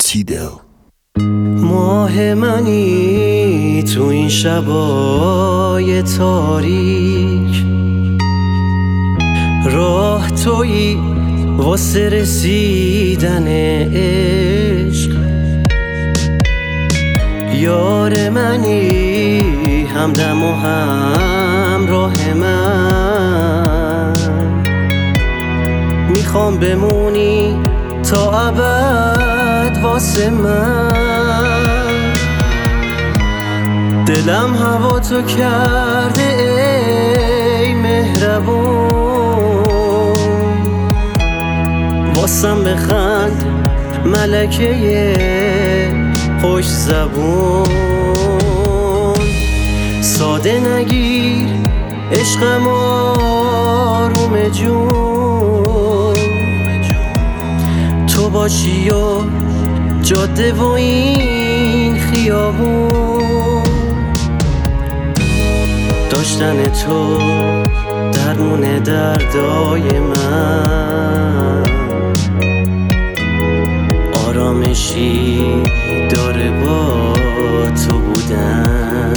تیدل. ماه منی تو این شبای تاریک، راه تویی واسه رسیدن عشق. یار منی همدم و همراه من، میخوام بمونی تا ابد واسه من. دلم هوا تو کرده ای مهربون، واسم بخند ملکه خوش زبون. ساده نگیر عشقم آروم جون، تو باشی و جاده و این خیابون. داشتن تو درمون دردای من، آرامشی داره با تو بودن.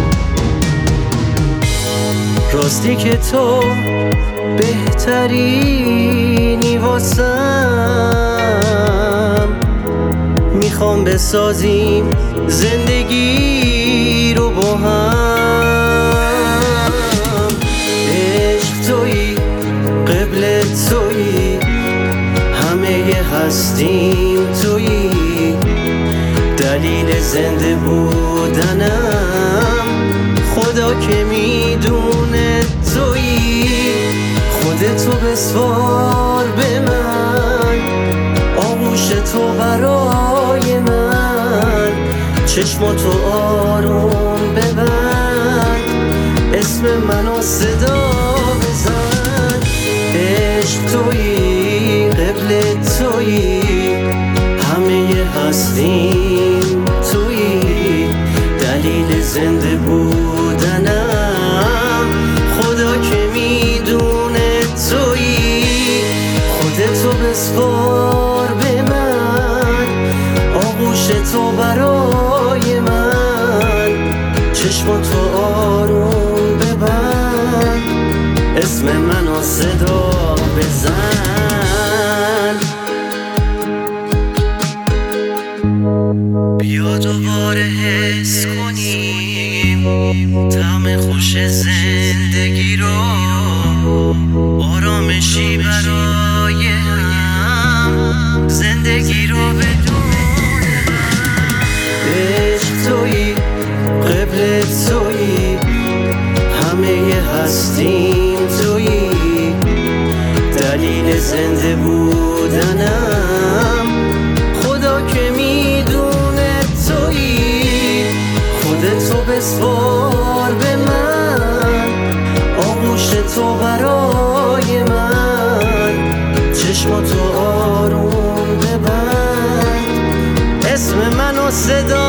راستی که تو بهترینی واسم، میخوام بسازیم زندگی رو با هم. عشق تویی، قبل تویی، همه هستیم تویی، دلیل زنده بودنم. خدا که میدونه تویی، خودتو بسوار به من، آغوش تو برای من. چشماتو آروم ببند، اسم منو صدا بزن. عشق تویی، قبل تویی، همه هستیم تویی، دلیل زنده بودنم. خدا که میدونه تویی، خودتو بسپار به من، آغوش تو برای من. چشماتو آروم ببند، اسم منو صدا بزن. بیا دوباره حس کنیم طعم خوش زندگی رو، آرامشی برای هم، زندگی رو بدون عشق تویی، قبل تویی، همه هستیم تویی، دلیل زنده بودنم. خدا که میدونه تویی، خودتو بسپار به من، آغوش تو برای من. چشماتو آروم ببند، اسم منو صدا